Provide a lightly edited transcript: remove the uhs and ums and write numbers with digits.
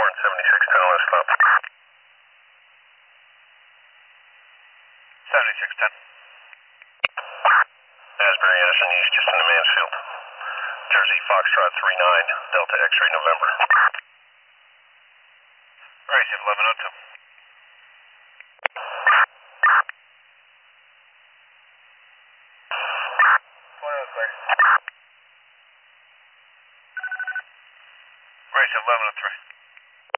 and 7610 last stop. 7610. Asbury Addison East, just in the Mansfield. Jersey Foxtrot 39, Delta X-ray November. Gracie 1102. Gracie 1103.